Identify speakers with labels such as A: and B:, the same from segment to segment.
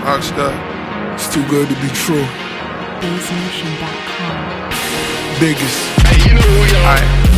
A: Rockstar. It's too good to be true.
B: BaseNation.com.
A: Biggest.
C: Hey, you know who you are.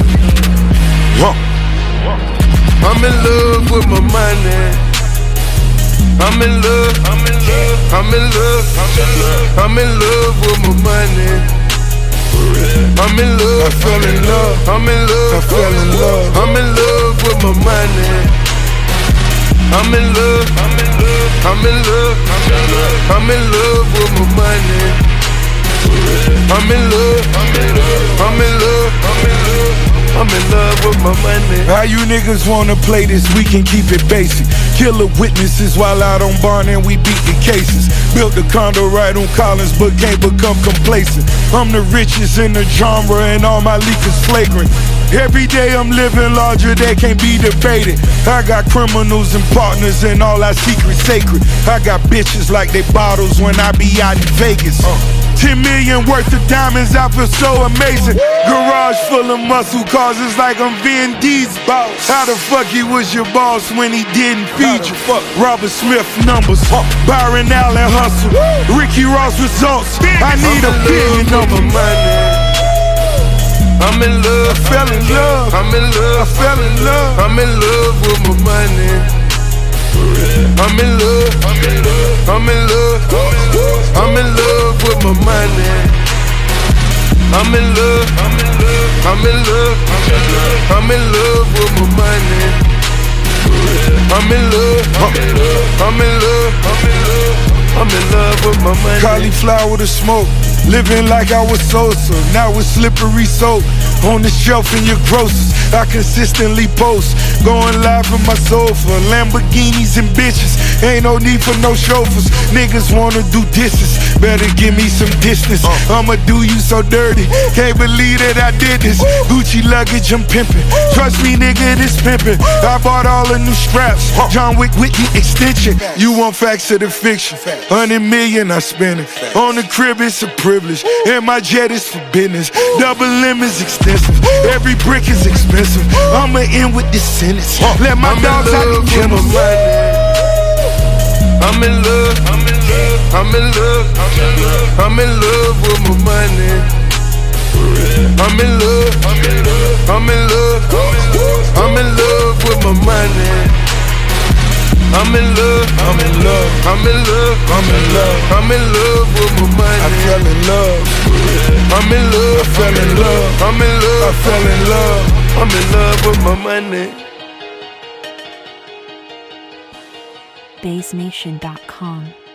A: I'm in love with my money. I'm in love. I'm in love. I'm in love. I'm in love with my money. I'm in love. I fell in love. I'm in love. I fell in love. I'm in love with my money. I'm in love. I'm in love. I'm in love. I'm in love with my money. I'm in love. I'm in love. I'm in love. I'm in love. I'm in love with my money.
D: How you niggas wanna play this? We can keep it basic. Killer witnesses while out on Barn and we beat the cases. Built a condo right on Collins but can't become complacent. I'm the richest in the genre and all my leakers flagrant. Every day I'm living larger, that can't be debated. I got criminals and partners and all our secrets sacred. I got bitches like they bottles when I be out in Vegas. 10 million worth of diamonds, I feel so amazing. Garage full of muscle cars, it's like I'm Vin Diesel. How the fuck he was your boss when he didn't feed you? Robert Smith numbers, Byron Allen hustle, Ricky Ross results. I need a billion of them.
A: I'm in love. I fell in love. I'm in love. I fell in love. I'm in love with my money. I'm in love. I'm in love. I'm in love. I'm in love with my money. I'm in love. I'm in love. I'm in love. I'm in love with my money. I'm in love. I'm in love. I'm in love. I'm in love with my money.
D: Cauliflower to smoke, living like I was Sosa. Now it's slippery soap on the shelf in your grocers. I consistently post, going live on my sofa. Lamborghinis and bitches, ain't no need for no chauffeurs. Niggas wanna do disses, better give me some distance. I'ma do you so dirty, can't believe that I did this. Gucci luggage, I'm pimping. Trust me, nigga, this pimping. I bought all the new straps, John Wick with the extension. You want facts or the fiction? 100 million I spend it. On the crib it's a privilege, and my jet is for business. Double M is extensive, every brick is expensive. I'ma end with this sentence, let my dogs out the kennel.
A: I'm in love. I'm in love. I'm in love. I'm in love with my money. I'm in love. I'm in love. I'm in love. I'm in love with my money. I'm in love. I'm in love. I'm in love. I'm in love. I'm in love with my money.
D: I fell in love.
A: I'm in love.
D: I fell in love.
A: I'm in love.
D: I fell in love.
A: I'm in love with my money.
B: BaseNation.com.